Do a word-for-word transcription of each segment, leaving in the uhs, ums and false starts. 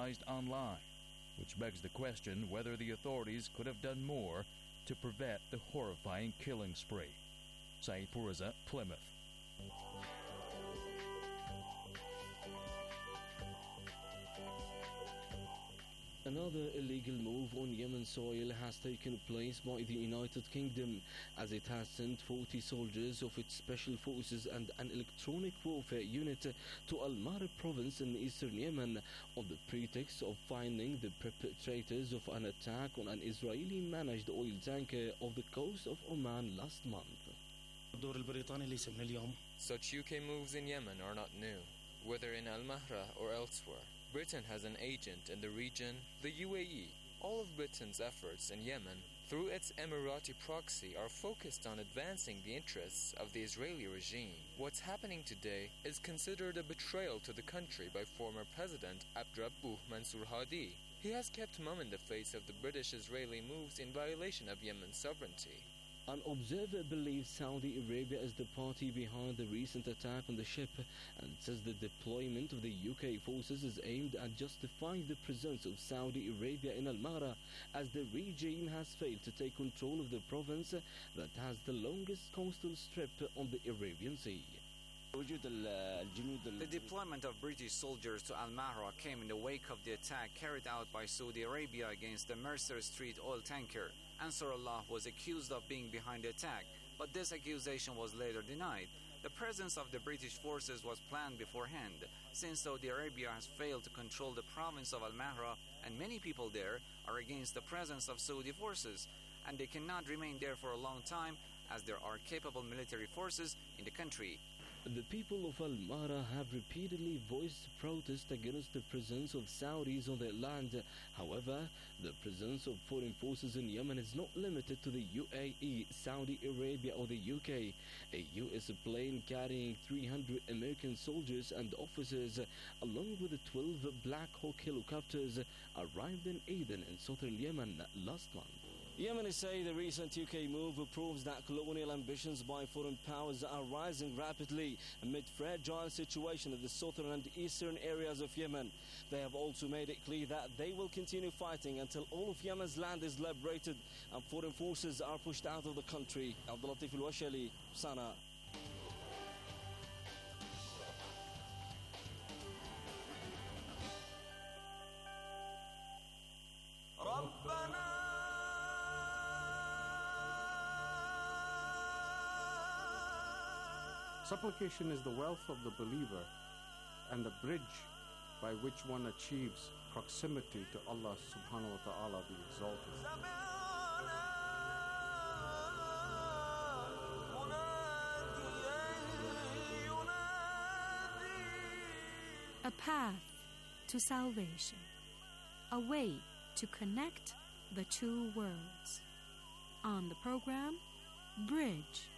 advertised online, which begs the question whether the authorities could have done more to prevent the horrifying killing spree. Saeed Puriza, Plymouth. Another illegal move on Yemen soil has taken place by the United Kingdom, as it has sent forty soldiers of its special forces and an electronic warfare unit to Al-Marib province in eastern Yemen on the pretext of finding the perpetrators of an attack on an Israeli-managed oil tanker off the coast of Oman last month. Such U K moves in Yemen are not new, whether in Al-Mahra or elsewhere. Britain has an agent in the region, the U A E. All of Britain's efforts in Yemen, through its Emirati proxy, are focused on advancing the interests of the Israeli regime. What's happening today is considered a betrayal to the country by former President Abdrabbuh Mansur Hadi. He has kept mum in the face of the British-Israeli moves in violation of Yemen's sovereignty. An observer believes Saudi Arabia is the party behind the recent attack on the ship and says the deployment of the U K forces is aimed at justifying the presence of Saudi Arabia in Al-Mahra, as the regime has failed to take control of the province that has the longest coastal strip on the Arabian Sea. The deployment of British soldiers to Al-Mahra came in the wake of the attack carried out by Saudi Arabia against the Mercer Street oil tanker. Ansarullah was accused of being behind the attack, but this accusation was later denied. The presence of the British forces was planned beforehand, since Saudi Arabia has failed to control the province of Al-Mahra, and many people there are against the presence of Saudi forces, and they cannot remain there for a long time as there are capable military forces in the country. The people of Al-Mahra have repeatedly voiced protest against the presence of Saudis on their land. However, the presence of foreign forces in Yemen is not limited to the U A E, Saudi Arabia or the U K. A U S plane carrying three hundred American soldiers and officers, along with the twelve Black Hawk helicopters, arrived in Aden in southern Yemen last month. Yemenis say the recent U K move proves that colonial ambitions by foreign powers are rising rapidly amid fragile situation in the southern and eastern areas of Yemen. They have also made it clear that they will continue fighting until all of Yemen's land is liberated and foreign forces are pushed out of the country. Abdul Latif Al-Washali, Sana. Supplication is the wealth of the believer and the bridge by which one achieves proximity to Allah subhanahu wa ta'ala the exalted. A path to salvation, a way to connect the two worlds. On the program, Bridge.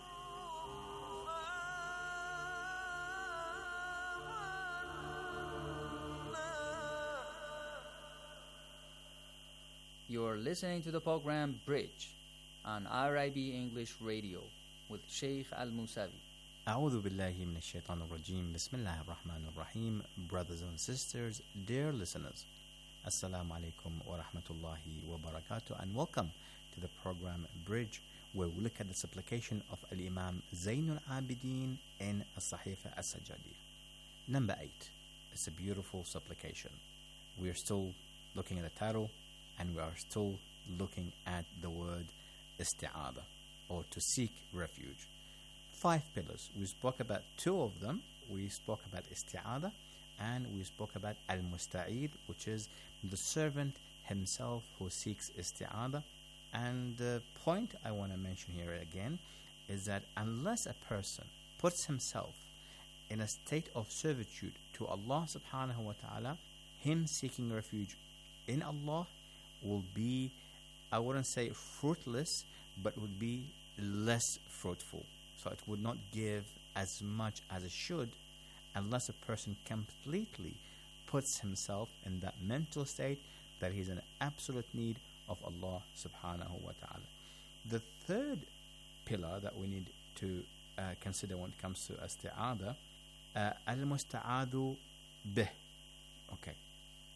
You're listening to the program Bridge on R I B English Radio with Sheikh Al-Musavi. أعوذ بالله من الشيطان الرجيم بسم الله الرحمن الرحيم. Brothers and sisters, dear listeners, Assalamu alaikum wa rahmatullahi wa barakatuh, and welcome to the program Bridge, where we look at the supplication of Al-Imam Zainul Abidin in As-Sahifa As-Sajjadiyya. Number eight. It's a beautiful supplication. We are still looking at the title, and we are still looking at the word isti'adah, or to seek refuge. Five pillars. We spoke about two of them. We spoke about isti'adah, and we spoke about al-musta'id, which is the servant himself who seeks isti'adah. And the point I want to mention here again is that unless a person puts himself in a state of servitude to Allah subhanahu wa ta'ala, him seeking refuge in Allah will be, I wouldn't say fruitless, but would be less fruitful. So it would not give as much as it should unless a person completely puts himself in that mental state that he's in absolute need of Allah subhanahu wa ta'ala. The third pillar that we need to uh, consider when it comes to isti'adah, uh, al-musta'adu bih. Okay.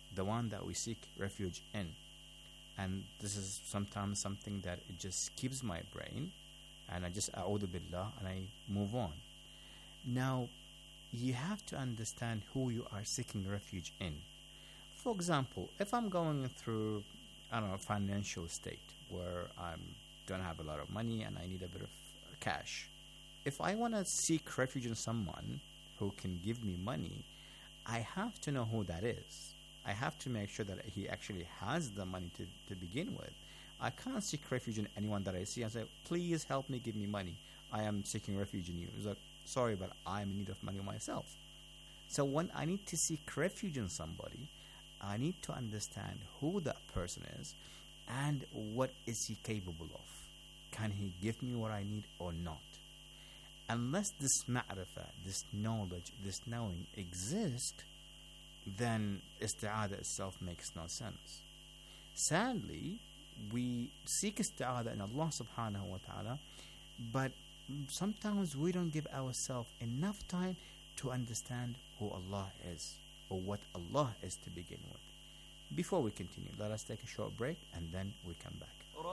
the one that we seek refuge in. And this is sometimes something that it just skips my brain, and I just a'udhu billah and I move on. Now, you have to understand who you are seeking refuge in. For example, if I'm going through, I don't know, a financial state where I don't have a lot of money and I need a bit of cash, if I want to seek refuge in someone who can give me money, I have to know who that is. I have to make sure that he actually has the money to, to begin with. I can't seek refuge in anyone that I see and say, please help me, give me money. I am seeking refuge in you. It's like, sorry, but I'm in need of money myself. So when I need to seek refuge in somebody, I need to understand who that person is and what is he capable of. Can he give me what I need or not? Unless this ma'rifah, this knowledge, this knowing exists, then isti'adah itself makes no sense. Sadly, we seek isti'adah in Allah subhanahu wa ta'ala, but sometimes we don't give ourselves enough time to understand who Allah is or what Allah is to begin with. Before we continue, let us take a short break and then we come back.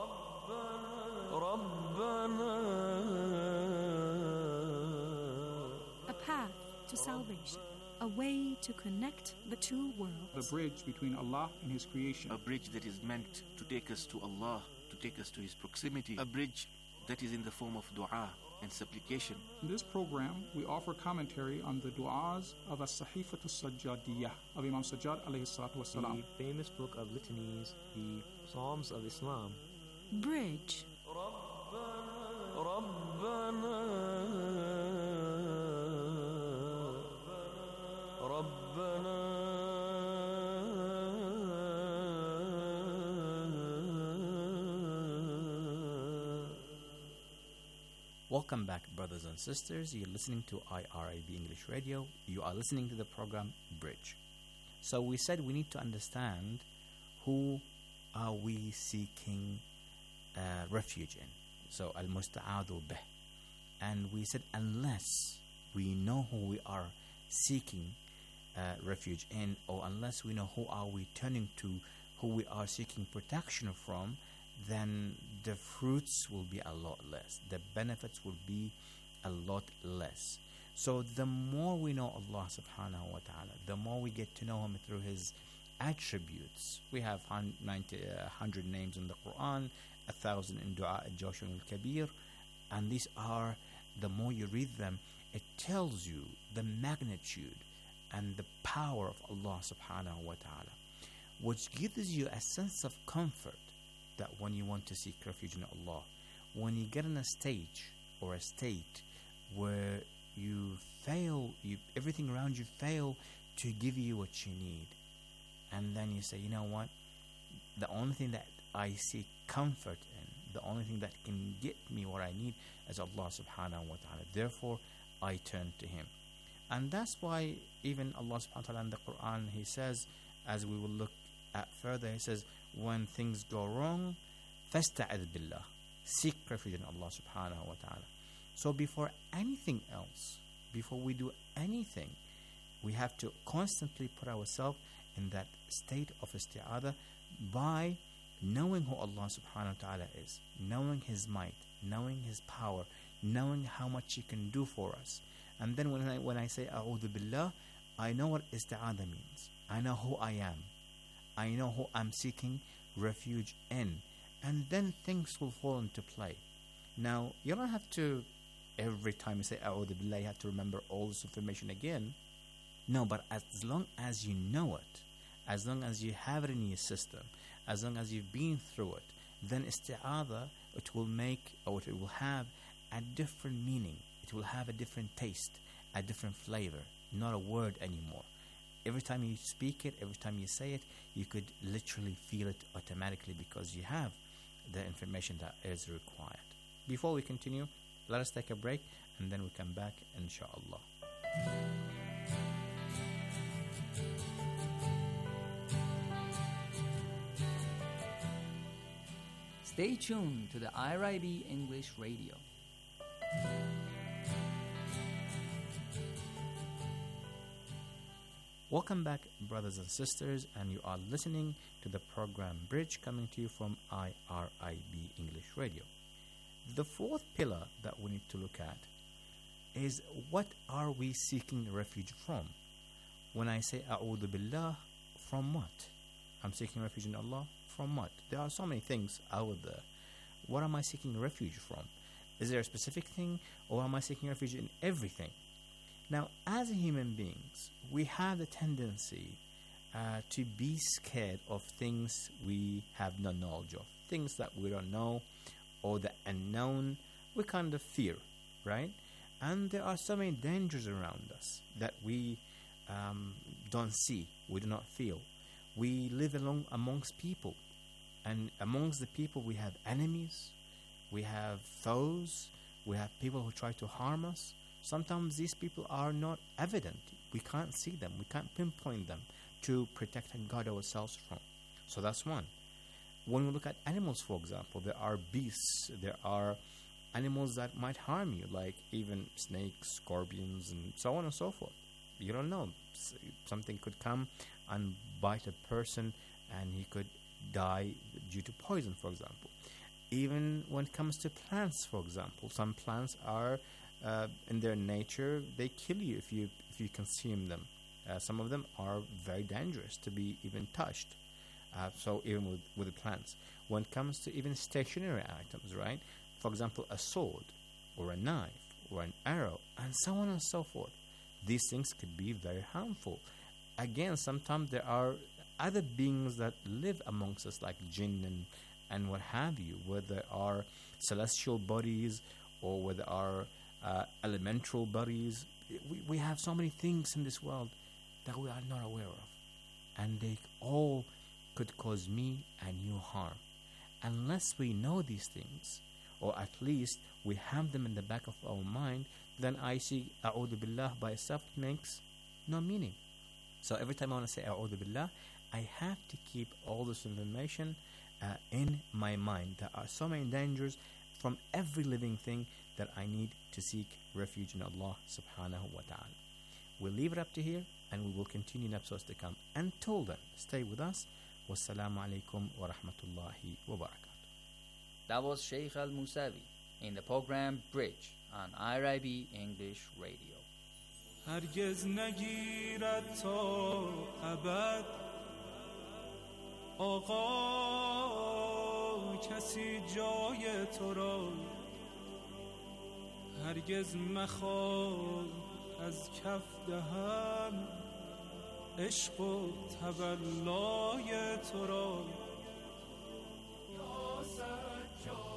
A path to salvation, a way to connect the two worlds. The bridge between Allah and His creation. A bridge that is meant to take us to Allah, to take us to His proximity. A bridge that is in the form of dua and supplication. In this program, we offer commentary on the du'as of As-Sahifatu Sajjadiyah of Imam Sajjad alayhi salatu wasalam. The famous book of litanies, the Psalms of Islam. Bridge. Welcome back, brothers and sisters. You're listening to I R I B English Radio. You are listening to the program Bridge. So we said we need to understand who are we seeking uh, refuge in. So al-musta'adu bih. And we said unless we know who we are seeking uh, refuge in, or unless we know who are we turning to, who we are seeking protection from, then the fruits will be a lot less. The benefits will be a lot less. So the more we know Allah subhanahu wa ta'ala, the more we get to know Him through His attributes. We have ninety, uh, one hundred names in the Quran, a thousand in Dua al-Jawsh al-Kabir, and these are, the more you read them, it tells you the magnitude and the power of Allah subhanahu wa ta'ala, which gives you a sense of comfort that when you want to seek refuge in Allah, when you get in a stage or a state where you fail, you, everything around you fail to give you what you need, and then you say, you know what, the only thing that I seek comfort in, the only thing that can get me what I need is Allah subhanahu wa ta'ala. Therefore, I turn to Him. And that's why even Allah subhanahu wa ta'ala in the Quran, He says, as we will look at further, He says, when things go wrong, فَاسْتَعِذْ بِاللَّهِ, seek refuge in Allah subhanahu wa ta'ala. So before anything else, before we do anything, we have to constantly put ourselves in that state of isti'adah by knowing who Allah subhanahu wa ta'ala is, knowing His might, knowing His power, knowing how much He can do for us. And then when I, when I say a'udhu billah, I know what isti'adah means. I know who I am. I know who I'm seeking refuge in. And then things will fall into play. Now, you don't have to, every time you say a'udhu billah, you have to remember all this information again. No, but as long as you know it, as long as you have it in your system, as long as you've been through it, then isti'adah, it will make, or it will have a different meaning. It will have a different taste, a different flavor, not a word anymore. Every time you speak it, every time you say it, you could literally feel it automatically because you have the information that is required. Before we continue, let us take a break and then we come back, inshallah. Stay tuned to the I R I B English Radio. Welcome back, brothers and sisters, and you are listening to the program Bridge, coming to you from I R I B English Radio. The fourth pillar that we need to look at is, what are we seeking refuge from? When I say A'udhu Billah, from what? I'm seeking refuge in Allah, from what? There are so many things out there. What am I seeking refuge from? Is there a specific thing, or am I seeking refuge in everything? Now, as human beings, we have the tendency uh, to be scared of things we have no knowledge of, things that we don't know, or the unknown. We kind of fear, right? And there are so many dangers around us that we um, don't see, we do not feel. We live along amongst people, and amongst the people we have enemies, we have foes, we have people who try to harm us. Sometimes these people are not evident. We can't see them. We can't pinpoint them to protect and guard ourselves from. So that's one. When we look at animals, for example, there are beasts, there are animals that might harm you, like even snakes, scorpions, and so on and so forth. You don't know. Something could come and bite a person, and he could die due to poison, for example. Even when it comes to plants, for example, some plants are Uh, in their nature, they kill you if you if you consume them. Uh, some of them are very dangerous to be even touched. Uh, so even with, with the plants. When it comes to even stationary items, right? For example, a sword, or a knife, or an arrow, and so on and so forth. These things could be very harmful. Again, sometimes there are other beings that live amongst us, like jinn and, and what have you, where there are celestial bodies, or where there are Uh, elemental bodies. We, we have so many things in this world that we are not aware of, and they all could cause me and you harm. Unless we know these things, or at least we have them in the back of our mind, then I see A'udhu Billah by itself makes no meaning. So every time I want to say A'udhu Billah, I have to keep all this information uh, in my mind. There are so many dangers from every living thing that I need to seek refuge in Allah subhanahu wa ta'ala. We'll leave it up to here, and we will continue in episodes to come. Until then, stay with us. Wassalamu alaikum wa rahmatullahi wa barakatuh. That was Sheikh Al-Musawi in the program Bridge on I R I B English Radio. هرگز نگیرد تا ابد آقا کسی جای تو را هرگز مخواه از کف دهم عشق و تولای تو را یا سجاد.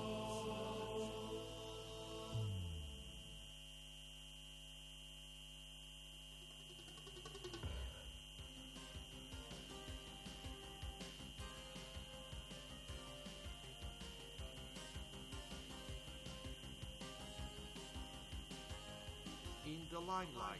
In the limelight.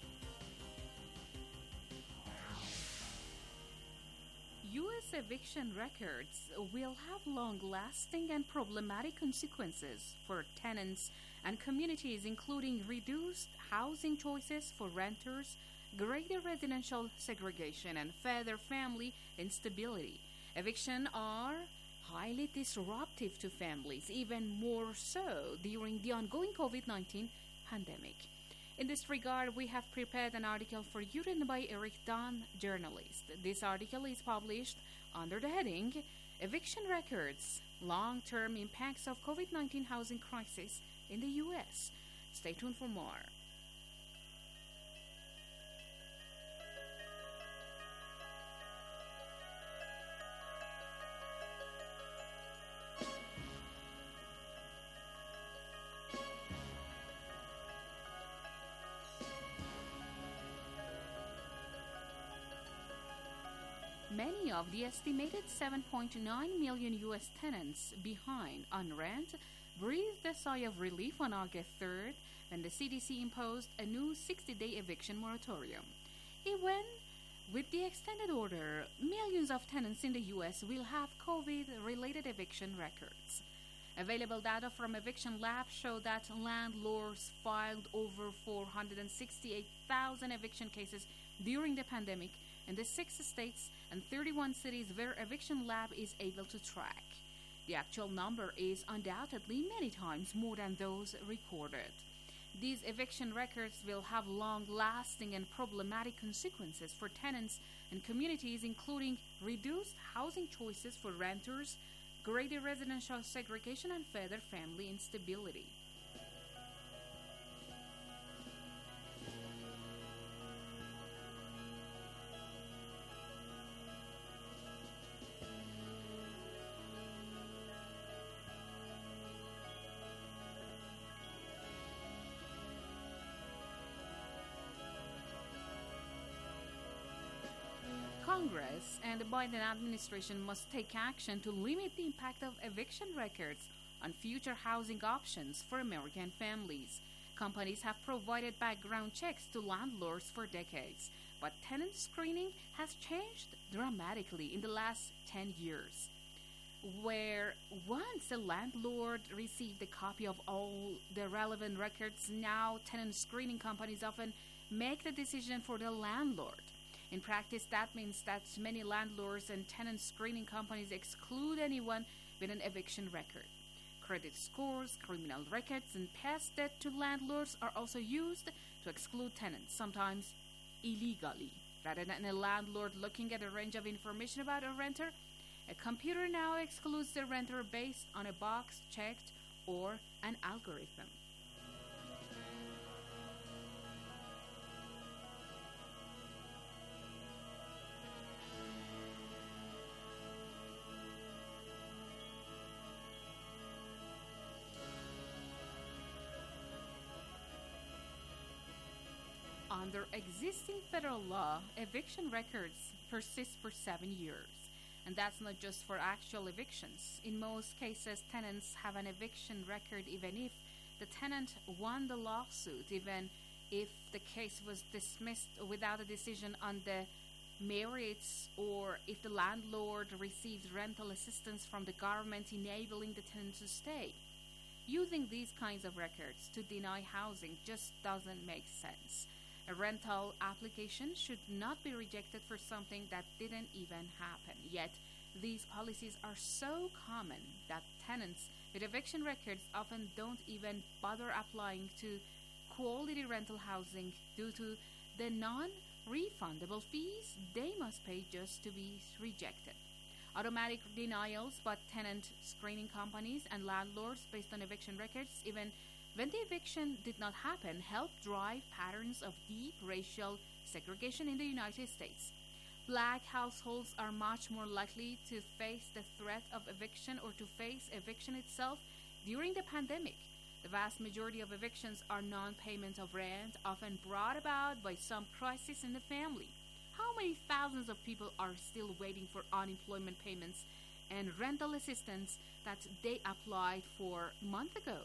U S eviction records will have long-lasting and problematic consequences for tenants and communities, including reduced housing choices for renters, greater residential segregation, and further family instability. Evictions are highly disruptive to families, even more so during the ongoing COVID nineteen pandemic. In this regard, we have prepared an article for you written by Eric Dunn, journalist. This article is published under the heading Eviction Records, Long-Term Impacts of COVID nineteen Housing Crisis in the U S. Stay tuned for more. Many of the estimated seven point nine million U S tenants behind on rent breathed a sigh of relief on August third when the C D C imposed a new sixty-day eviction moratorium. Even with the extended order, millions of tenants in the U S will have COVID-related eviction records. Available data from Eviction Lab show that landlords filed over four hundred sixty-eight thousand eviction cases during the pandemic in the six states and thirty-one cities where Eviction Lab is able to track. The actual number is undoubtedly many times more than those recorded. These eviction records will have long-lasting and problematic consequences for tenants and communities, including reduced housing choices for renters, greater residential segregation, and further family instability. Congress and the Biden administration must take action to limit the impact of eviction records on future housing options for American families. Companies have provided background checks to landlords for decades, but tenant screening has changed dramatically in the last ten years. Where once a landlord received a copy of all the relevant records, now tenant screening companies often make the decision for the landlord. In practice, that means that many landlords and tenant screening companies exclude anyone with an eviction record. Credit scores, criminal records, and past debt to landlords are also used to exclude tenants, sometimes illegally. Rather than a landlord looking at a range of information about a renter, a computer now excludes the renter based on a box checked or an algorithm. Under existing federal law, eviction records persist for seven years. And that's not just for actual evictions. In most cases, tenants have an eviction record even if the tenant won the lawsuit, even if the case was dismissed without a decision on the merits, or if the landlord receives rental assistance from the government enabling the tenant to stay. Using these kinds of records to deny housing just doesn't make sense. A rental application should not be rejected for something that didn't even happen. Yet, these policies are so common that tenants with eviction records often don't even bother applying to quality rental housing due to the non-refundable fees they must pay just to be rejected. Automatic denials by tenant screening companies and landlords based on eviction records, even when the eviction did not happen, helped drive patterns of deep racial segregation in the United States. Black households are much more likely to face the threat of eviction or to face eviction itself during the pandemic. The vast majority of evictions are non-payment of rent, often brought about by some crisis in the family. How many thousands of people are still waiting for unemployment payments and rental assistance that they applied for a month ago?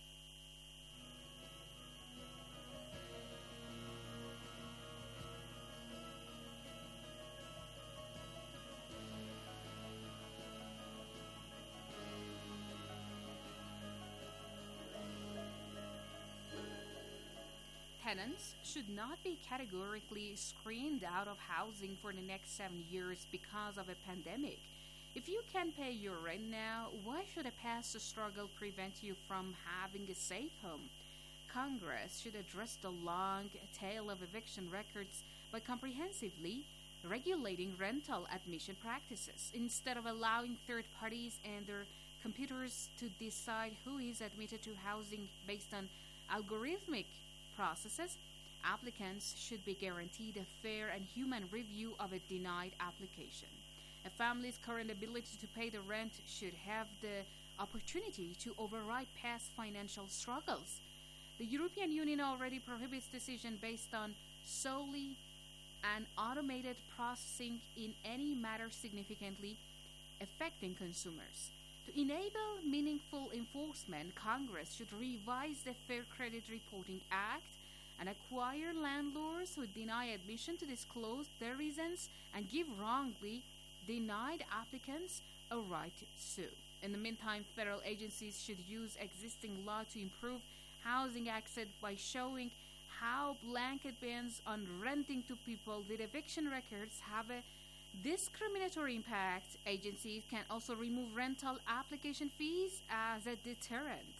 Tenants should not be categorically screened out of housing for the next seven years because of a pandemic. If you can pay your rent now, why should a past struggle prevent you from having a safe home? Congress should address the long tail of eviction records by comprehensively regulating rental admission practices instead of allowing third parties and their computers to decide who is admitted to housing based on algorithmic processes. Applicants should be guaranteed a fair and human review of a denied application. A family's current ability to pay the rent should have the opportunity to override past financial struggles. The European Union already prohibits decisions based on solely an automated processing in any matter significantly affecting consumers. To enable meaningful enforcement, Congress should revise the Fair Credit Reporting Act and require landlords who deny admission to disclose their reasons and give wrongly denied applicants a right to sue. In the meantime, federal agencies should use existing law to improve housing access by showing how blanket bans on renting to people with eviction records have a discriminatory impact. Agencies can also remove rental application fees as a deterrent.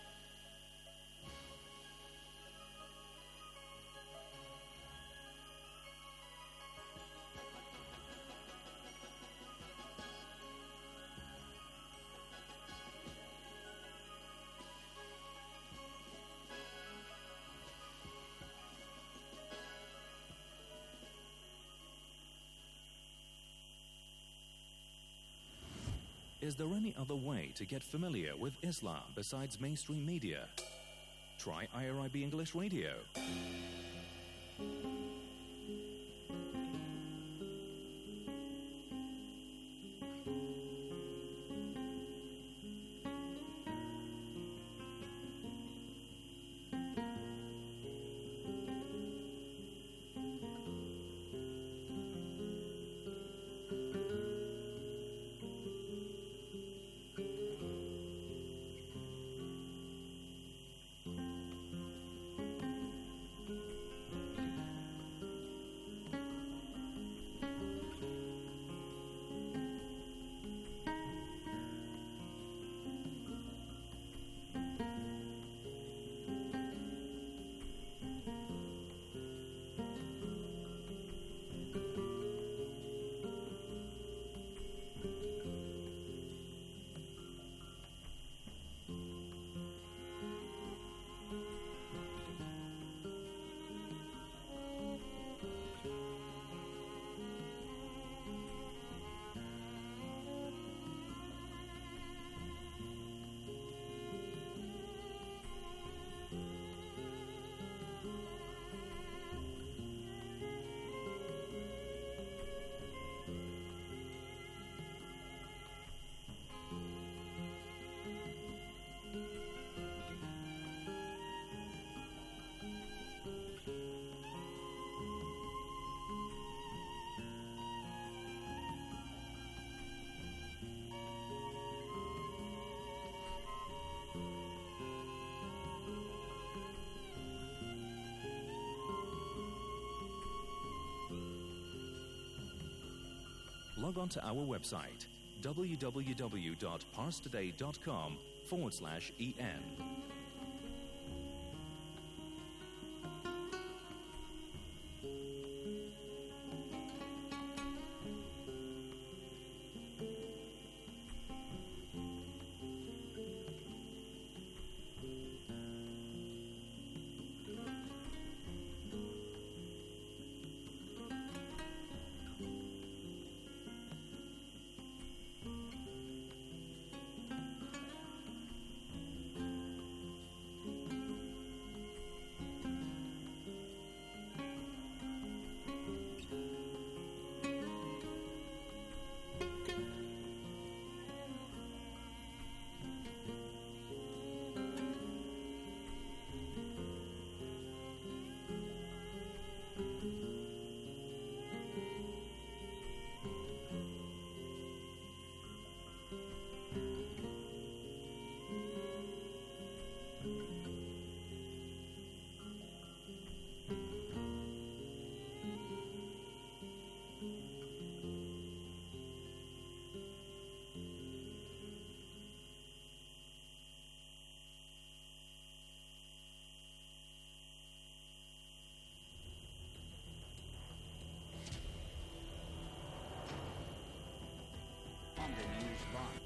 Is there any other way to get familiar with Islam besides mainstream media? Try I R I B English Radio. Log on to our website, www.parstoday.com forward slash EN. On the news line.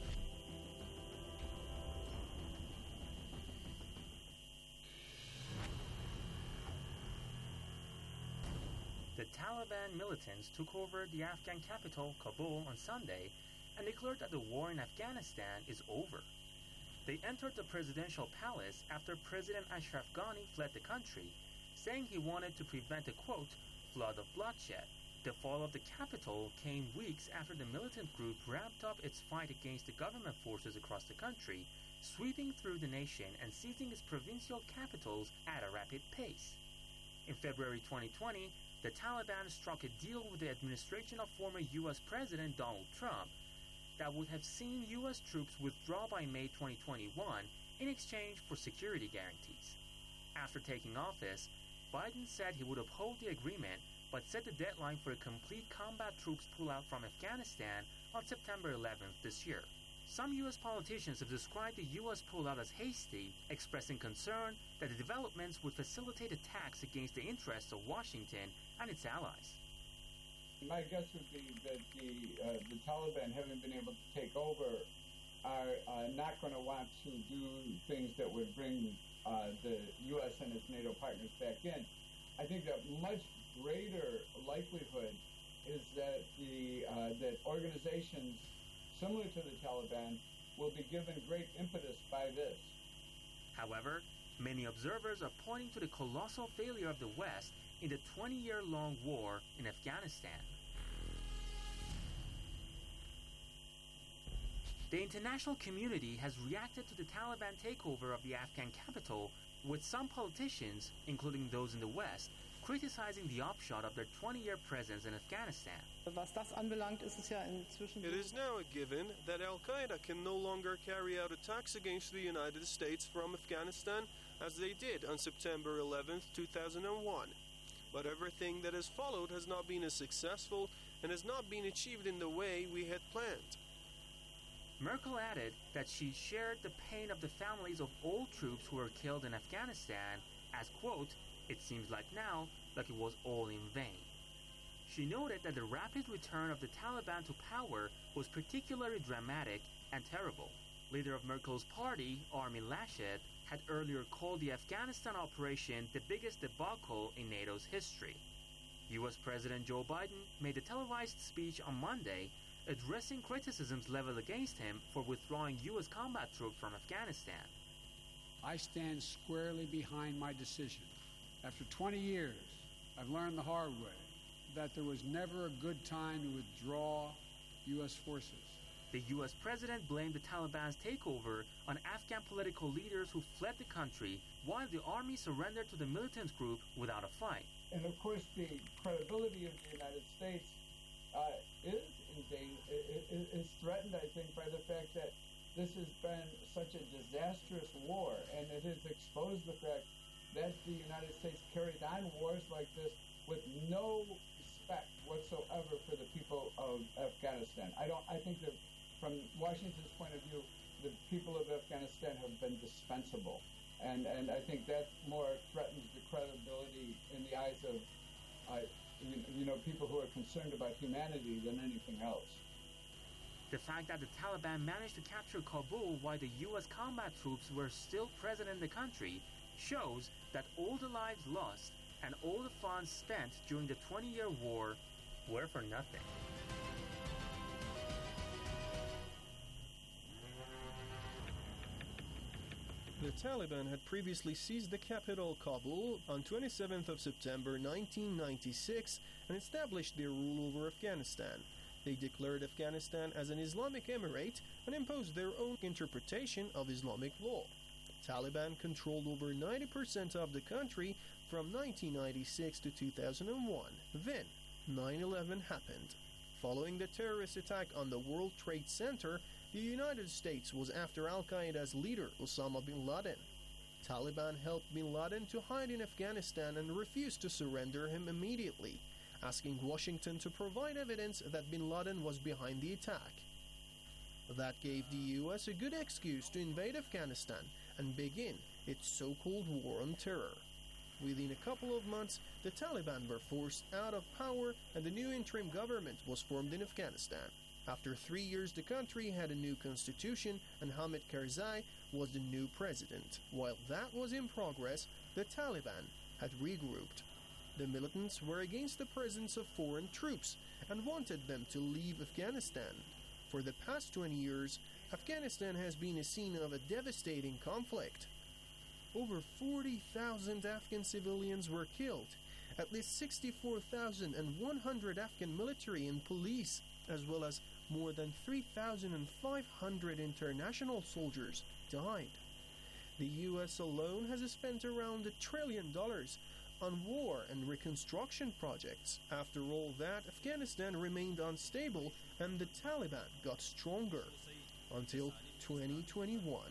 The Taliban militants took over the Afghan capital, Kabul, on Sunday and declared that the war in Afghanistan is over. They entered the presidential palace after President Ashraf Ghani fled the country, saying he wanted to prevent a, quote, flood of bloodshed. The fall of the capital came weeks after the militant group ramped up its fight against the government forces across the country, sweeping through the nation and seizing its provincial capitals at a rapid pace. In February twenty twenty, the Taliban struck a deal with the administration of former U S President Donald Trump that would have seen U S troops withdraw by May twenty twenty-one in exchange for security guarantees. After taking office, Biden said he would uphold the agreement, but set the deadline for a complete combat troops pullout from Afghanistan on September eleventh this year. Some U S politicians have described the U S pullout as hasty, expressing concern that the developments would facilitate attacks against the interests of Washington and its allies. My guess would be that the, uh, the Taliban, having been able to take over, are uh, not going to want to do things that would bring uh, the U S and its NATO partners back in. I think that much greater likelihood is that the uh, that organizations similar to the Taliban will be given great impetus by this. However, many observers are pointing to the colossal failure of the West in the twenty-year-long war in Afghanistan. The international community has reacted to the Taliban takeover of the Afghan capital, with some politicians, including those in the West, criticizing the upshot of their twenty-year presence in Afghanistan. It is now a given that Al-Qaeda can no longer carry out attacks against the United States from Afghanistan as they did on September eleventh, two thousand one. But everything that has followed has not been as successful and has not been achieved in the way we had planned. Merkel added that she shared the pain of the families of all troops who were killed in Afghanistan, as, quote, "It seems like now like it was all in vain." She noted that the rapid return of the Taliban to power was particularly dramatic and terrible. Leader of Merkel's party, Armin Laschet, had earlier called the Afghanistan operation the biggest debacle in NATO's history. U S President Joe Biden made a televised speech on Monday addressing criticisms leveled against him for withdrawing U S combat troops from Afghanistan. I stand squarely behind my decision. After twenty years, I've learned the hard way that there was never a good time to withdraw U S forces. The U S president blamed the Taliban's takeover on Afghan political leaders who fled the country, while the army surrendered to the militant group without a fight. And of course, the credibility of the United States uh, is in danger, is threatened, I think, by the fact that this has been such a disastrous war, and it has exposed the fact that the United States carried on wars like this with no respect whatsoever for the people of Afghanistan. I don't. I think that from Washington's point of view, the people of Afghanistan have been dispensable, and and I think that more threatens the credibility in the eyes of, uh, you, you know, people who are concerned about humanity than anything else. The fact that the Taliban managed to capture Kabul while the U S combat troops were still present in the country shows that all the lives lost and all the funds spent during the twenty-year war were for nothing. The Taliban had previously seized the capital Kabul on twenty-seventh of September nineteen ninety-six and established their rule over Afghanistan. They declared Afghanistan as an Islamic emirate and imposed their own interpretation of Islamic law. The Taliban controlled over ninety percent of the country from nineteen ninety-six to two thousand one. Then, nine eleven happened. Following the terrorist attack on the World Trade Center, the United States was after Al-Qaeda's leader, Osama bin Laden. Taliban helped bin Laden to hide in Afghanistan and refused to surrender him immediately, asking Washington to provide evidence that bin Laden was behind the attack. That gave the U S a good excuse to invade Afghanistan and begin its so-called war on terror. Within a couple of months, the Taliban were forced out of power and a new interim government was formed in Afghanistan. After three years, the country had a new constitution and Hamid Karzai was the new president. While that was in progress, the Taliban had regrouped. The militants were against the presence of foreign troops and wanted them to leave Afghanistan. For the past twenty years, Afghanistan has been a scene of a devastating conflict. Over forty thousand Afghan civilians were killed. At least sixty-four thousand one hundred Afghan military and police, as well as more than three thousand five hundred international soldiers, died. The U S alone has spent around a trillion dollars on war and reconstruction projects. After all that, Afghanistan remained unstable and the Taliban got stronger until twenty twenty-one.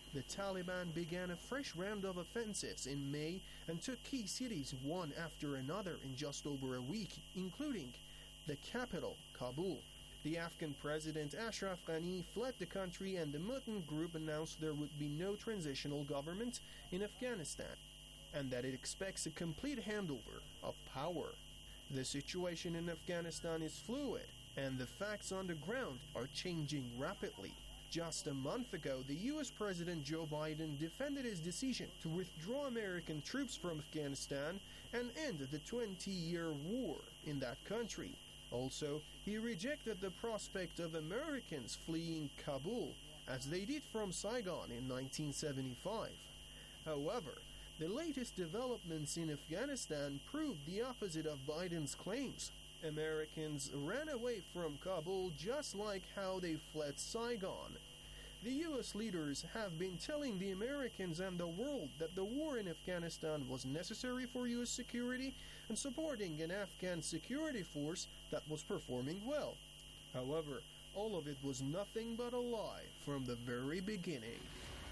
The Taliban began a fresh round of offensives in May and took key cities one after another in just over a week, including the capital, Kabul. The Afghan President Ashraf Ghani fled the country, and the militant group announced there would be no transitional government in Afghanistan, and that it expects a complete handover of power. The situation in Afghanistan is fluid, and the facts on the ground are changing rapidly. Just a month ago, the U S President Joe Biden defended his decision to withdraw American troops from Afghanistan and end the twenty-year war in that country. Also, he rejected the prospect of Americans fleeing Kabul, as they did from Saigon in nineteen seventy-five. However, the latest developments in Afghanistan proved the opposite of Biden's claims. Americans ran away from Kabul just like how they fled Saigon. The U S leaders have been telling the Americans and the world that the war in Afghanistan was necessary for U S security and supporting an Afghan security force that was performing well. However, all of it was nothing but a lie from the very beginning.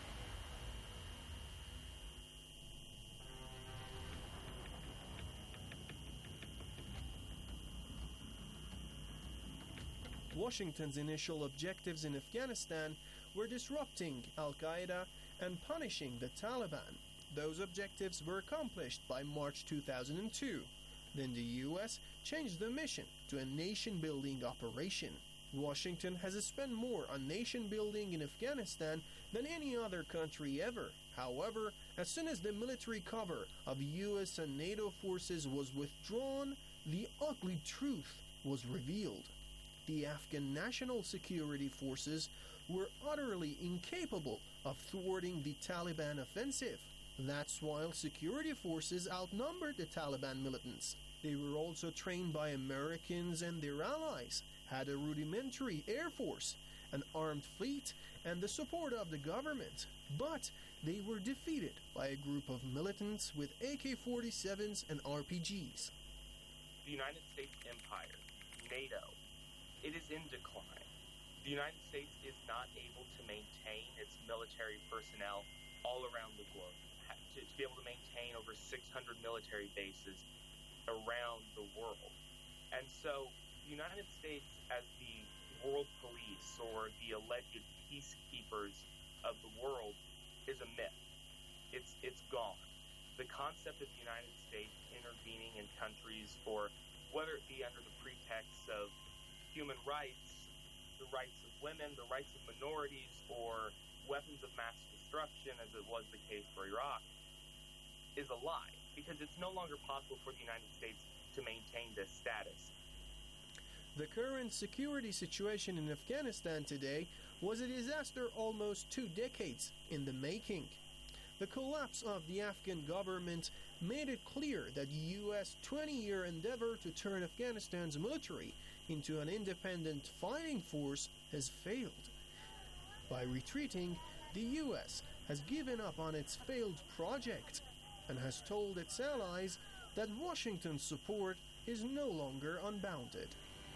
Washington's initial objectives in Afghanistan were disrupting Al-Qaeda and punishing the Taliban. Those objectives were accomplished by March two thousand two. Then the U S changed the mission to a nation-building operation. Washington has spent more on nation-building in Afghanistan than any other country ever. However, as soon as the military cover of U S and NATO forces was withdrawn, the ugly truth was revealed. The Afghan National Security Forces were utterly incapable of thwarting the Taliban offensive. That's while security forces outnumbered the Taliban militants. They were also trained by Americans and their allies, had a rudimentary air force, an armed fleet, and the support of the government. But they were defeated by a group of militants with A K forty-sevens and R P Gs. The United States Empire, NATO, it is in decline. The United States is not able to maintain its military personnel all around the globe. To, to be able to maintain over six hundred military bases around the world. And so the United States as the world police or the alleged peacekeepers of the world is a myth. It's it's gone. The concept of the United States intervening in countries for, whether it be under the pretext of human rights, the rights of women, the rights of minorities, or weapons of mass destruction, as it was the case for Iraq, is a lie, because it's no longer possible for the United States to maintain this status. The current security situation in Afghanistan today was a disaster almost two decades in the making. The collapse of the Afghan government made it clear that U S twenty-year endeavor to turn Afghanistan's military into an independent fighting force has failed. By retreating, the U S has given up on its failed project and has told its allies that Washington's support is no longer unbounded.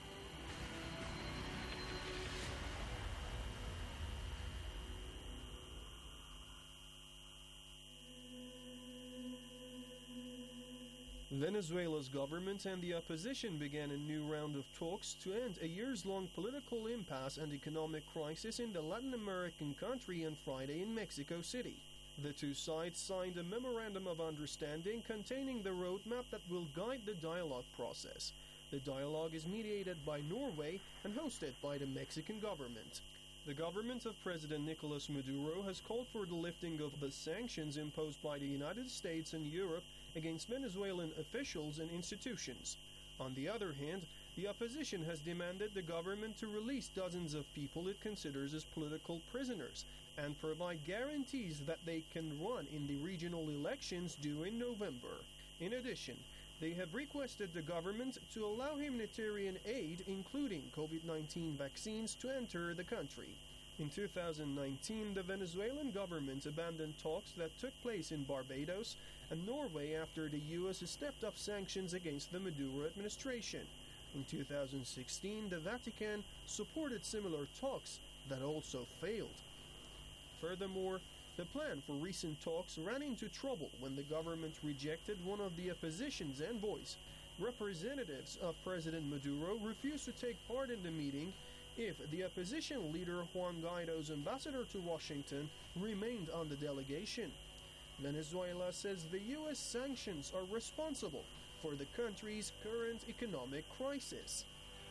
Venezuela's government and the opposition began a new round of talks to end a years-long political impasse and economic crisis in the Latin American country on Friday in Mexico City. The two sides signed a memorandum of understanding containing the roadmap that will guide the dialogue process. The dialogue is mediated by Norway and hosted by the Mexican government. The government of President Nicolas Maduro has called for the lifting of the sanctions imposed by the United States and Europe against Venezuelan officials and institutions. On the other hand, the opposition has demanded the government to release dozens of people it considers as political prisoners and provide guarantees that they can run in the regional elections due in November. In addition, they have requested the government to allow humanitarian aid, including COVID nineteen vaccines, to enter the country. In two thousand nineteen, the Venezuelan government abandoned talks that took place in Barbados and Norway after the U S stepped up sanctions against the Maduro administration. In two thousand sixteen, the Vatican supported similar talks that also failed. Furthermore, The plan for recent talks ran into trouble when the government rejected one of the opposition's envoys. Representatives of President Maduro refused to take part in the meeting if the opposition leader Juan Guaido's ambassador to Washington remained on the delegation. Venezuela says the U S sanctions are responsible for the country's current economic crisis.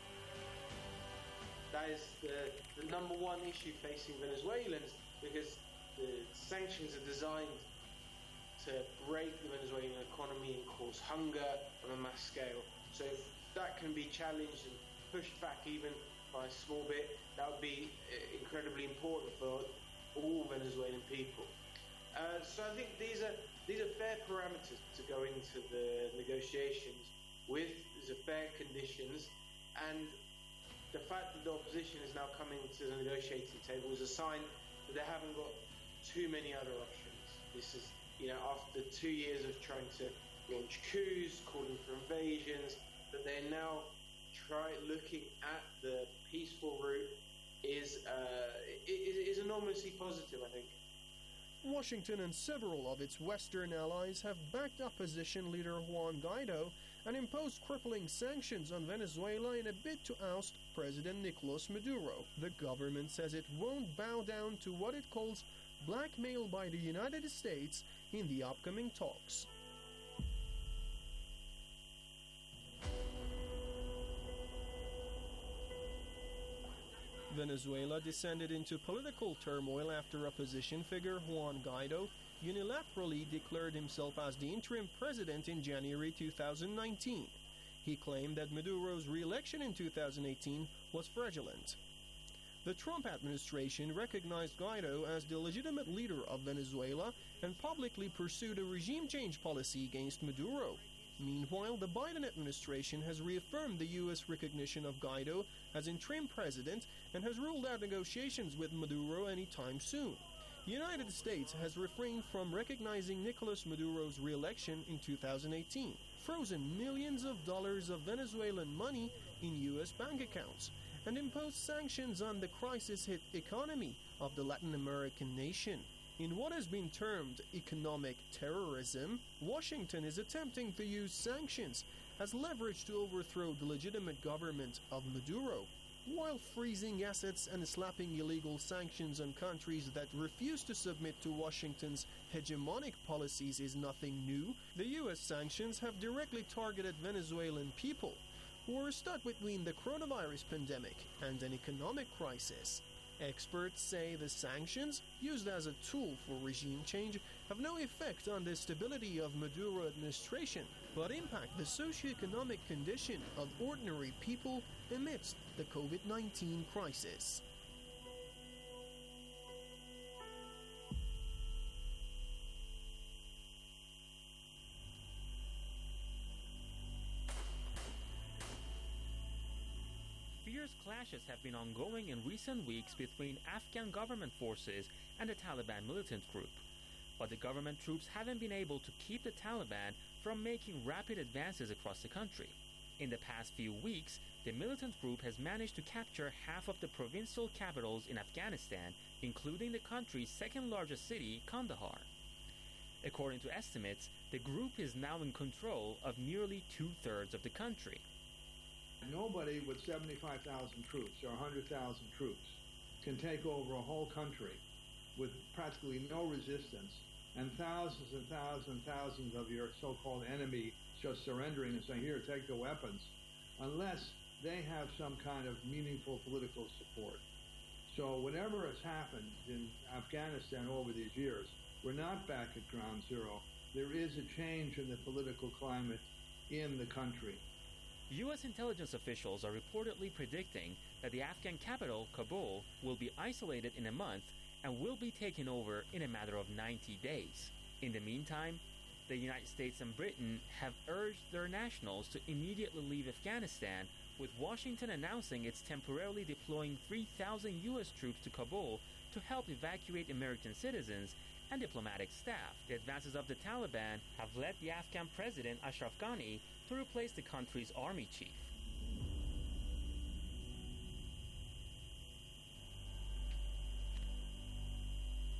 That is the, the number one issue facing Venezuelans, because the sanctions are designed to break the Venezuelan economy and cause hunger on a mass scale. So if that can be challenged and pushed back even by a small bit, that would be incredibly important for all Venezuelan people. Uh, so I think these are these are fair parameters to go into the negotiations with. These are fair conditions, and the fact that the opposition is now coming to the negotiating table is a sign that they haven't got too many other options. This is, you know, after two years of trying to launch coups, calling for invasions, that they're now try looking at the peaceful route is uh, is, is enormously positive, I think. Washington and several of its Western allies have backed opposition leader Juan Guaido and imposed crippling sanctions on Venezuela in a bid to oust President Nicolas Maduro. The government says it won't bow down to what it calls blackmail by the United States in the upcoming talks. Venezuela descended into political turmoil after opposition figure Juan Guaido unilaterally declared himself as the interim president in January two thousand nineteen. He claimed that Maduro's re-election in two thousand eighteen was fraudulent. The Trump administration recognized Guaido as the legitimate leader of Venezuela and publicly pursued a regime change policy against Maduro. Meanwhile, the Biden administration has reaffirmed the U S recognition of Guaido as interim president and has ruled out negotiations with Maduro anytime soon. The United States has refrained from recognizing Nicolas Maduro's re-election in two thousand eighteen, frozen millions of dollars of Venezuelan money in U S bank accounts, and imposed sanctions on the crisis-hit economy of the Latin American nation. In what has been termed economic terrorism, Washington is attempting to use sanctions as leverage to overthrow the legitimate government of Maduro. While freezing assets and slapping illegal sanctions on countries that refuse to submit to Washington's hegemonic policies is nothing new, the U S sanctions have directly targeted Venezuelan people who are stuck between the coronavirus pandemic and an economic crisis. Experts say the sanctions, used as a tool for regime change, have no effect on the stability of Maduro administration, but impact the socioeconomic condition of ordinary people amidst the COVID nineteen crisis. Fierce clashes have been ongoing in recent weeks between Afghan government forces and the Taliban militant group, but the government troops haven't been able to keep the Taliban from making rapid advances across the country. In the past few weeks, the militant group has managed to capture half of the provincial capitals in Afghanistan, including the country's second-largest city, Kandahar. According to estimates, the group is now in control of nearly two-thirds of the country. Nobody with seventy-five thousand troops or one hundred thousand troops can take over a whole country with practically no resistance and thousands and thousands and thousands of your so-called enemy just surrendering and saying, here, take the weapons, unless they have some kind of meaningful political support. So whatever has happened in Afghanistan over these years, we're not back at ground zero. There is a change in the political climate in the country. U S intelligence officials are reportedly predicting that the Afghan capital, Kabul, will be isolated in a month and will be taken over in a matter of ninety days. In the meantime, the United States and Britain have urged their nationals to immediately leave Afghanistan, with Washington announcing it's temporarily deploying three thousand U S troops to Kabul to help evacuate American citizens and diplomatic staff. The advances of the Taliban have led the Afghan president Ashraf Ghani to replace the country's army chief.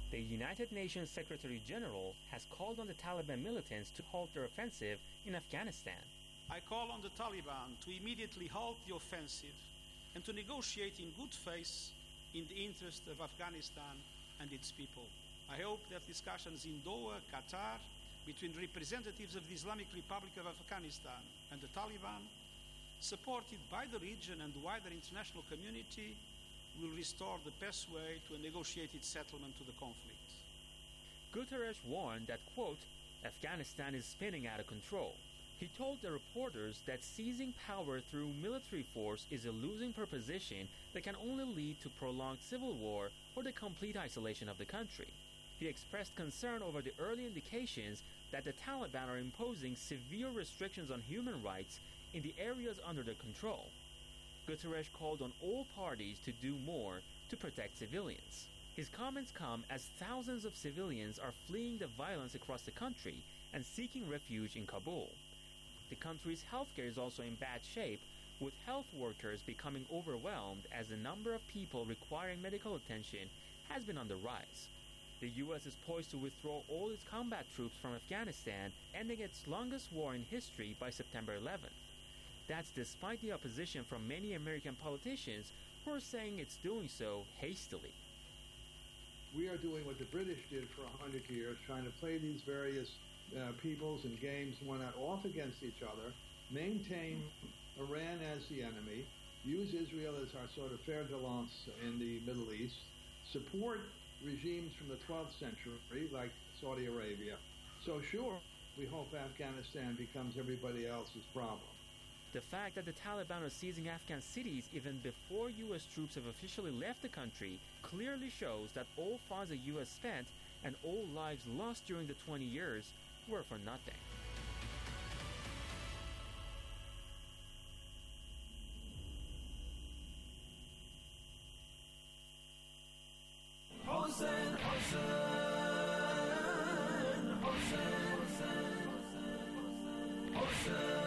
The United Nations Secretary General has called on the Taliban militants to halt their offensive in Afghanistan. I call on the Taliban to immediately halt the offensive and to negotiate in good faith in the interest of Afghanistan and its people. I hope that discussions in Doha, Qatar, between representatives of the Islamic Republic of Afghanistan and the Taliban, supported by the region and the wider international community, will restore the pathway to a negotiated settlement to the conflict. Guterres warned that, quote, Afghanistan is spinning out of control. He told the reporters that seizing power through military force is a losing proposition that can only lead to prolonged civil war or the complete isolation of the country. He expressed concern over the early indications that the Taliban are imposing severe restrictions on human rights in the areas under their control. Guterres called on all parties to do more to protect civilians. His comments come as thousands of civilians are fleeing the violence across the country and seeking refuge in Kabul. The country's healthcare is also in bad shape, with health workers becoming overwhelmed as the number of people requiring medical attention has been on the rise. The U S is poised to withdraw all its combat troops from Afghanistan, ending its longest war in history by September eleventh. That's despite the opposition from many American politicians who are saying it's doing so hastily. We are doing what the British did for a hundred years, trying to play these various uh, peoples and games one not off against each other, maintain Iran as the enemy, use Israel as our sort of fer de lance in the Middle East, support regimes from the twelfth century like Saudi Arabia. So sure, we hope Afghanistan becomes everybody else's problem. The fact that the Taliban are seizing Afghan cities even before U S troops have officially left the country clearly shows that all funds the U S spent and all lives lost during the twenty years were for nothing. Hussein, Hussein, Hussein, Hussein, Hussein.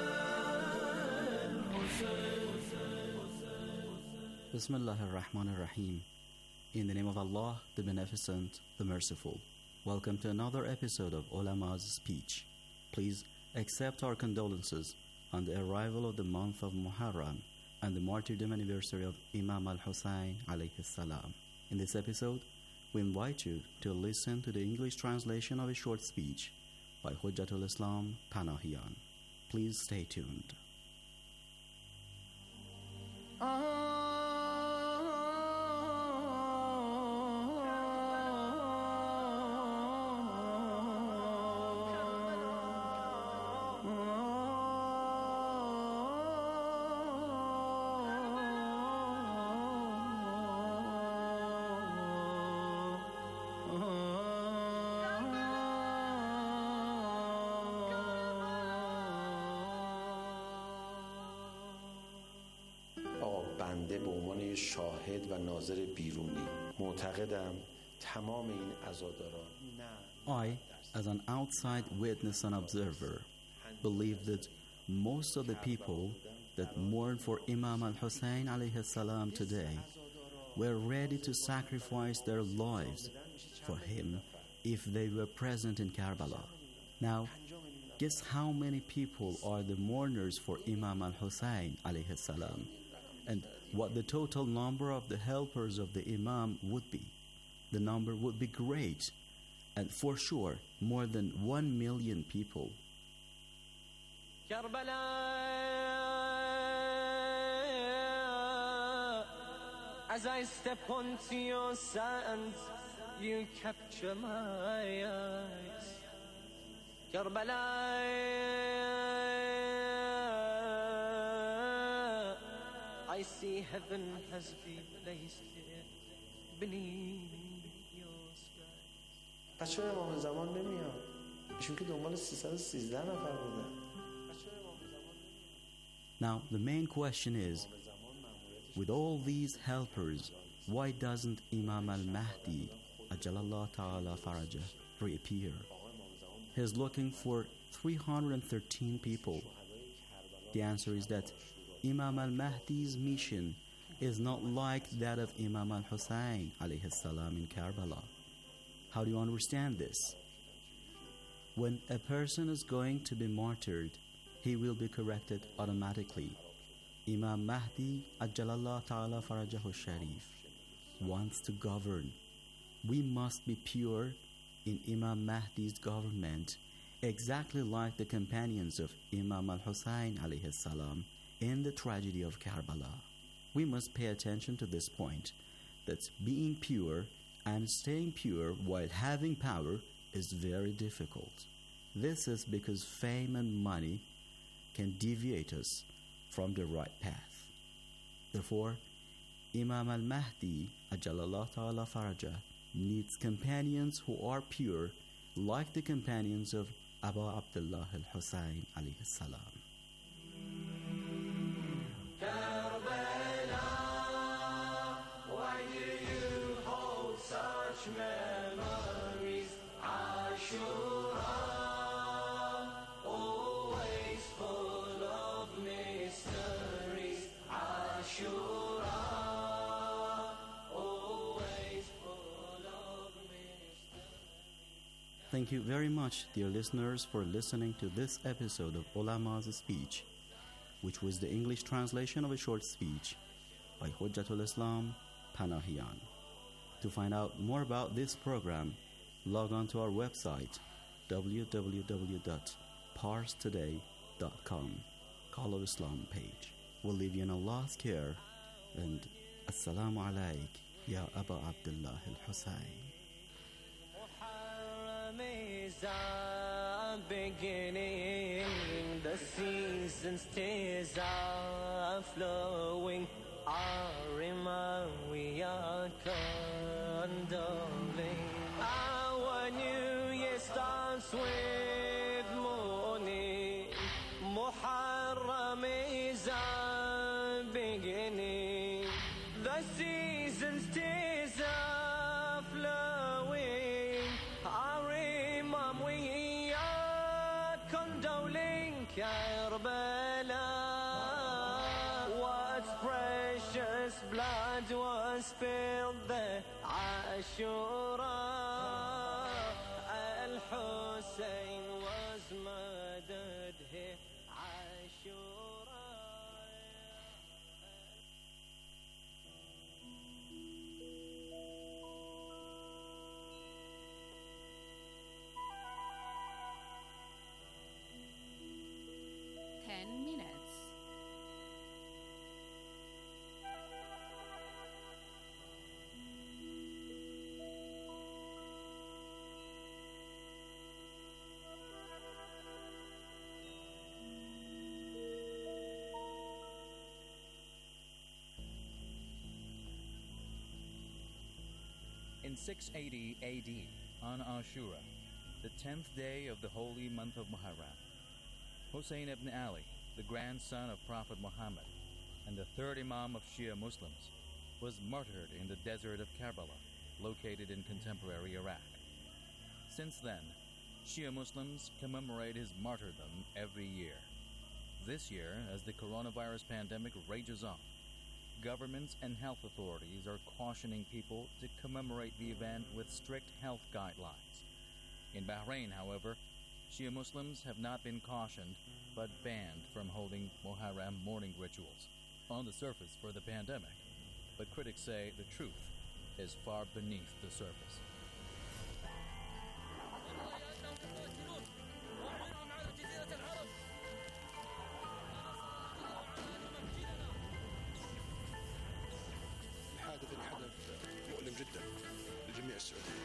Bismillah ar-Rahman ar-Rahim. In the name of Allah, the Beneficent, the Merciful. Welcome to another episode of Ulama's Speech. Please accept our condolences on the arrival of the month of Muharram and the martyrdom anniversary of Imam al-Hussein alayhi salam. In this episode, we invite you to listen to the English translation of a short speech by Hujjatul Islam Panahian. Please stay tuned. بنده به عنوان شاهد و ناظر بیرونی معتقدم تمام این عزاداران I, as an outside witness and observer, believe that most of the people that mourn for Imam al-Hussein alayhi salam today were ready to sacrifice their lives for him if they were present in Karbala. Now, guess how many people are the mourners for Imam al-Hussein alayhi salam, and what the total number of the helpers of the Imam would be. The number would be great, and for sure, more than one million people. As I step onto your sands, you capture my eyes. Karbala, I see heaven has been placed here beneath your skies. پس چرا امام زمان نمیاد؟ ایشون که دنبال سیصد و سیزده نفر بودن. Now, the main question is, with all these helpers, why doesn't Imam al-Mahdi, Ajalallah Ta'ala Farajah, reappear? He's looking for three hundred thirteen people. The answer is that Imam al-Mahdi's mission is not like that of Imam al-Hussein alayhi salam in Karbala. How do you understand this? When a person is going to be martyred, he will be corrected automatically. Imam Mahdi Ajjalallah Ta'ala Farajahu Sharif wants to govern. We must be pure in Imam Mahdi's government, exactly like the companions of Imam al-Hussein alayhi salam in the tragedy of Karbala. We must pay attention to this point, that being pure and staying pure while having power is very difficult. This is because fame and money can deviate us from the right path. Therefore, Imam al-Mahdi Ajjalallah Ta'ala Faraja needs companions who are pure, like the companions of Abu Abdullah al-Hussein alayhi salam. Why do you hold such memories? Ashura, always full of mysteries. Ashura, always full of mysteries. Thank you very much, dear listeners, for listening to this episode of Ulama's Speech, which was the English translation of a short speech by Hujjatul Islam Panahian. To find out more about this program, log on to our website w w w dot pars today dot com, Call of Islam page. We'll leave you in Allah's care, and Assalamu alayk ya Abu Abdullah al-Hussein. Is our beginning, the season's tears are flowing. Our Imam, we are condoling. Our new year starts with morning. Muharram is our beginning. The season's tears are flowing. Our Imam, we are condoling. Karbala, what precious blood was spilled there. Ashura, Al-Hussein was murdered here. Ashura. Ten minutes. In six eighty A D, on Ashura, the tenth day of the holy month of Muharram, Hussein ibn Ali, the grandson of Prophet Muhammad and the third Imam of Shia Muslims, was martyred in the desert of Karbala, located in contemporary Iraq. Since then, Shia Muslims commemorate his martyrdom every year. This year, as the coronavirus pandemic rages on, governments and health authorities are cautioning people to commemorate the event with strict health guidelines. In Bahrain, however, Shia Muslims have not been cautioned, but banned from holding Muharram mourning rituals. On the surface for the pandemic, but critics say the truth is far beneath the surface. الحادث اللي حدث مؤلم جدا لجميع السعوديين.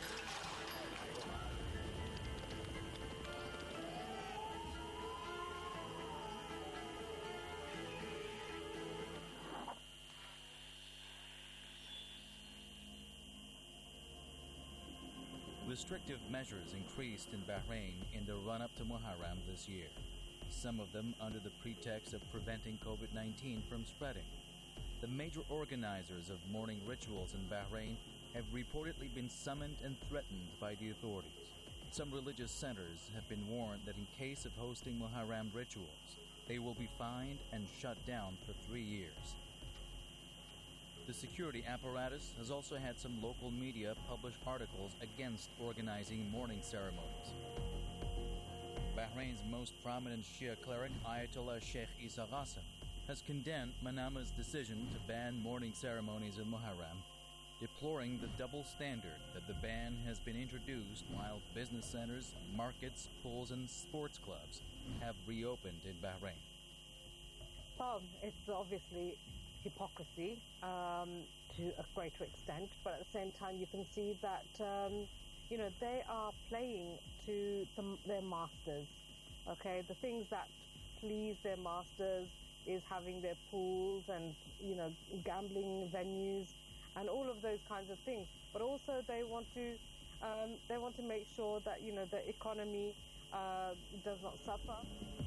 Restrictive measures increased in Bahrain in the run-up to Muharram this year, some of them under the pretext of preventing COVID nineteen from spreading. The major organizers of mourning rituals in Bahrain have reportedly been summoned and threatened by the authorities. Some religious centers have been warned that in case of hosting Muharram rituals, they will be fined and shut down for three years. The security apparatus has also had some local media publish articles against organizing mourning ceremonies. Bahrain's most prominent Shia cleric, Ayatollah Sheikh Isa Qasim, has condemned Manama's decision to ban mourning ceremonies in Muharram, deploring the double standard that the ban has been introduced while business centers, markets, pools, and sports clubs have reopened in Bahrain. Well, it's obviously hypocrisy um, to a greater extent, but at the same time you can see that um, you know they are playing to the, their masters. Okay, the things that please their masters is having their pools and you know gambling venues and all of those kinds of things. But also they want to um, they want to make sure that you know the economy uh, does not suffer.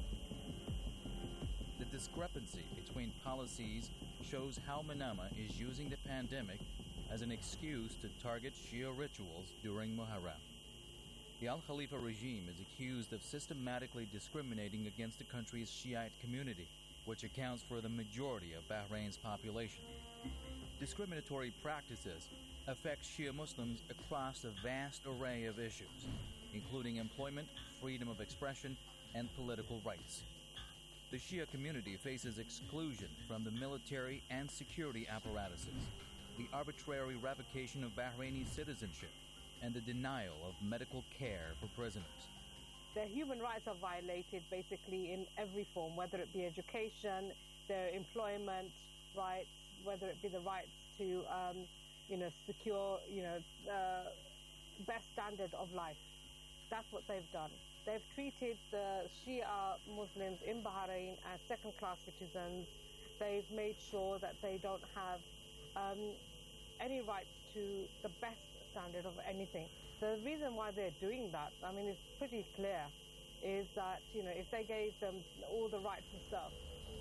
The discrepancy between policies shows how Manama is using the pandemic as an excuse to target Shia rituals during Muharram. The Al Khalifa regime is accused of systematically discriminating against the country's Shiite community, which accounts for the majority of Bahrain's population. Discriminatory practices affect Shia Muslims across a vast array of issues, including employment, freedom of expression, and political rights. The Shia community faces exclusion from the military and security apparatuses, the arbitrary revocation of Bahraini citizenship, and the denial of medical care for prisoners. Their human rights are violated basically in every form, whether it be education, their employment rights, whether it be the rights to, um, you know, secure, you know, uh, best standard of life. That's what they've done. They've treated the Shia Muslims in Bahrain as second-class citizens. They've made sure that they don't have um, any rights to the best standard of anything. The reason why they're doing that, I mean, it's pretty clear, is that, you know, if they gave them all the rights and stuff.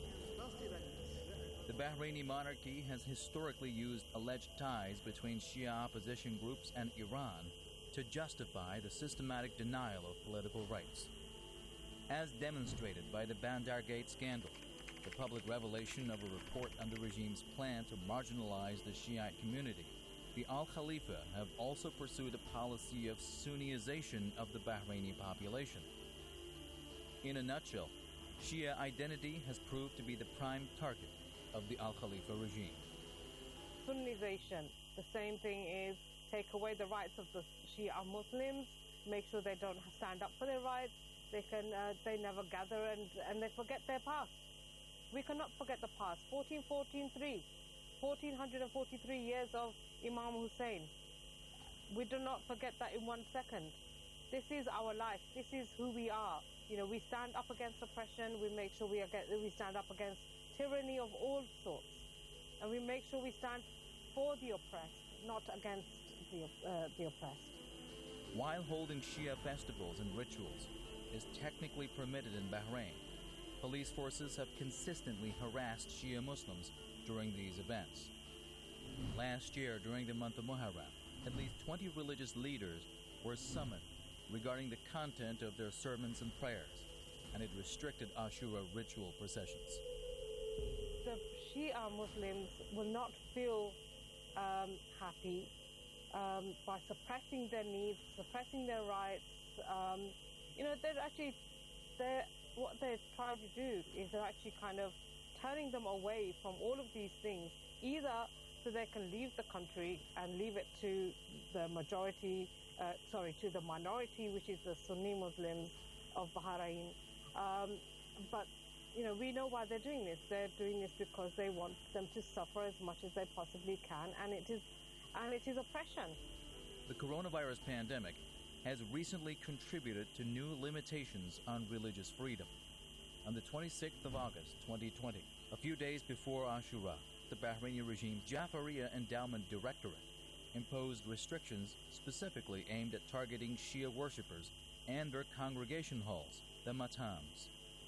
The Bahraini monarchy has historically used alleged ties between Shia opposition groups and Iran to justify the systematic denial of political rights. As demonstrated by the Bandar Gate scandal, the public revelation of a report on the regime's plan to marginalize the Shiite community, the Al Khalifa have also pursued a policy of Sunniization of the Bahraini population. In a nutshell, Shia identity has proved to be the prime target of the Al Khalifa regime. Sunnization, the same thing is take away the rights of the Shia Muslims, make sure they don't stand up for their rights, they can uh, they never gather and, and they forget their past. We cannot forget the past. fourteen forty-three, fourteen forty-three years of Imam Hussein. We do not forget that in one second. This is our life. This is who we are. You know, we stand up against oppression. We make sure we, are get, we stand up against tyranny of all sorts. And we make sure we stand for the oppressed, not against the, uh, the oppressed. While holding Shia festivals and rituals is technically permitted in Bahrain, police forces have consistently harassed Shia Muslims during these events. Last year, during the month of Muharram, at least twenty religious leaders were summoned regarding the content of their sermons and prayers, and it restricted Ashura ritual processions. The Shia Muslims will not feel um, happy um, by suppressing their needs, suppressing their rights. Um, you know, they're actually, they're, what they're trying to do is they're actually kind of turning them away from all of these things, either so they can leave the country and leave it to the majority, uh, sorry, to the minority, which is the Sunni Muslims of Bahrain. Um, but, you know, we know why they're doing this. They're doing this because they want them to suffer as much as they possibly can, and it is, and it is oppression. The coronavirus pandemic has recently contributed to new limitations on religious freedom. On the twenty-sixth of August, twenty twenty, a few days before Ashura, the Bahraini regime's Jafariya Endowment Directorate imposed restrictions specifically aimed at targeting Shia worshippers and their congregation halls, the matams.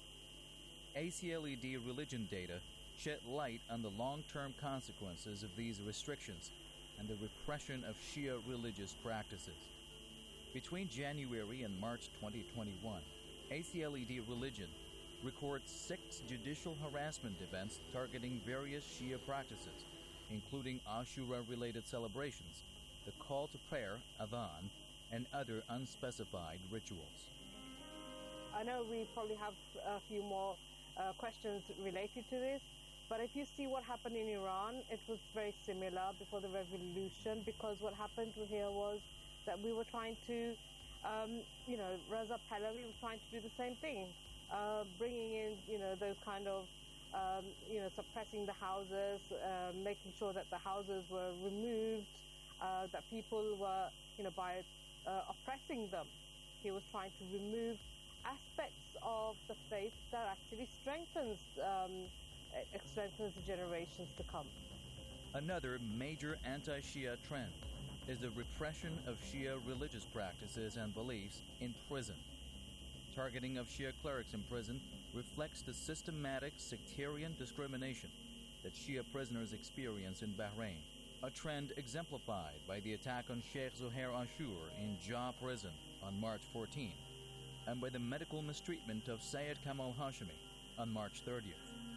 A C L E D religion data shed light on the long-term consequences of these restrictions and the repression of Shia religious practices. Between January and March twenty twenty-one, A C L E D Religion records six judicial harassment events targeting various Shia practices, including Ashura-related celebrations, the call to prayer, adhan, and other unspecified rituals. I know we probably have a few more uh, questions related to this, but if you see what happened in Iran, it was very similar before the revolution, because what happened here was that we were trying to, um, you know, Reza Pahlavi was trying to do the same thing, uh, bringing in, you know, those kind of, um, you know, suppressing the houses, uh, making sure that the houses were removed, uh, that people were, you know, by uh, oppressing them. He was trying to remove aspects of the faith that actually strengthens um, it strengthens the generations to come. Another major anti-Shia trend is the repression of Shia religious practices and beliefs in prison. Targeting of Shia clerics in prison reflects the systematic sectarian discrimination that Shia prisoners experience in Bahrain, a trend exemplified by the attack on Sheikh Zuhair Ashur in Jah prison on March fourteenth, and by the medical mistreatment of Syed Kamal Hashemi on March thirtieth.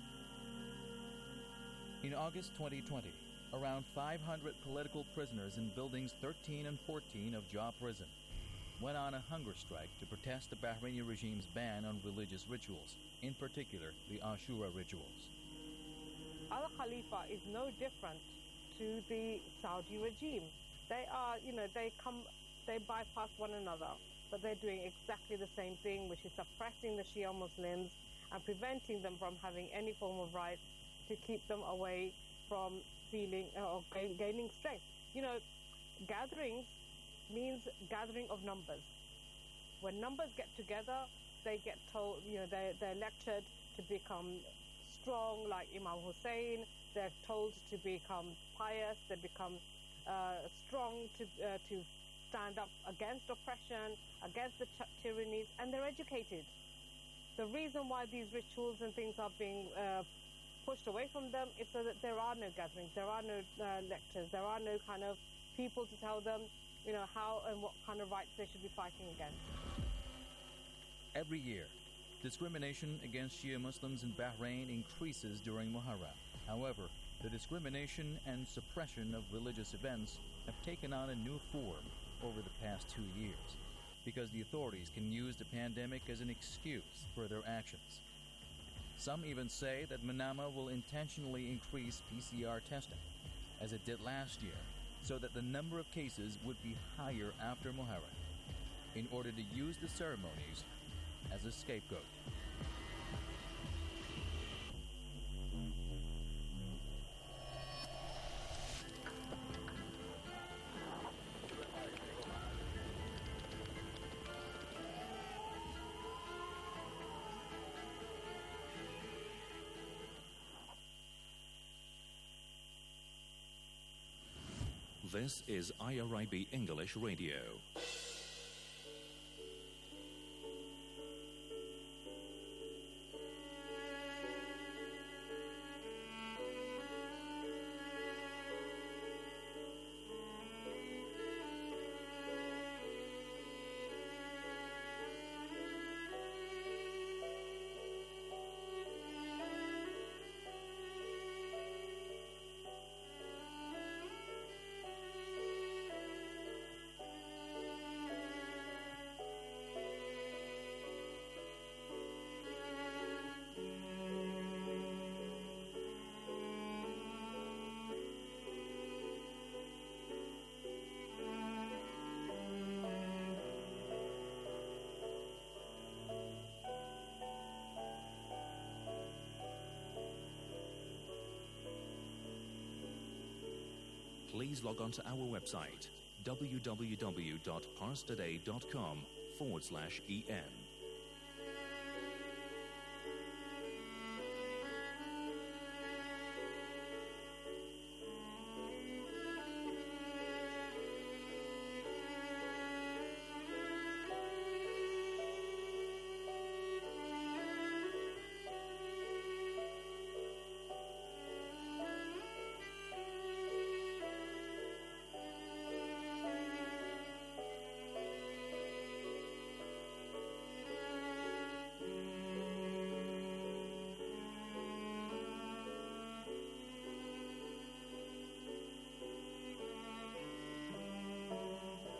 In August twenty twenty, around five hundred political prisoners in buildings thirteen and fourteen of Jah prison went on a hunger strike to protest the Bahraini regime's ban on religious rituals, in particular the Ashura rituals. Al Khalifa is no different to the Saudi regime. They are, you know, they come, they bypass one another, but they're doing exactly the same thing, which is suppressing the Shia Muslims and preventing them from having any form of rights, to keep them away from feeling uh, or gain, gaining strength. You know, gatherings means gathering of numbers. When numbers get together, they get told, you know, they're, they're lectured to become strong like Imam Hussein. They're told to become pious. They become uh, strong to uh, to stand up against oppression, against the ch- tyrannies, and they're educated. The reason why these rituals and things are being uh, pushed away from them is so that there are no gatherings, there are no uh, lectures, there are no kind of people to tell them, you know, how and what kind of rights they should be fighting against. Every year, discrimination against Shia Muslims in Bahrain increases during Muharram. However, the discrimination and suppression of religious events have taken on a new form over the past two years, because the authorities can use the pandemic as an excuse for their actions. Some even say that Manama will intentionally increase P C R testing, as it did last year, so that the number of cases would be higher after Muharram, in order to use the ceremonies as a scapegoat. This is I R I B English Radio. Please log on to our website, www.parstoday.com forward slash EN. Thank you.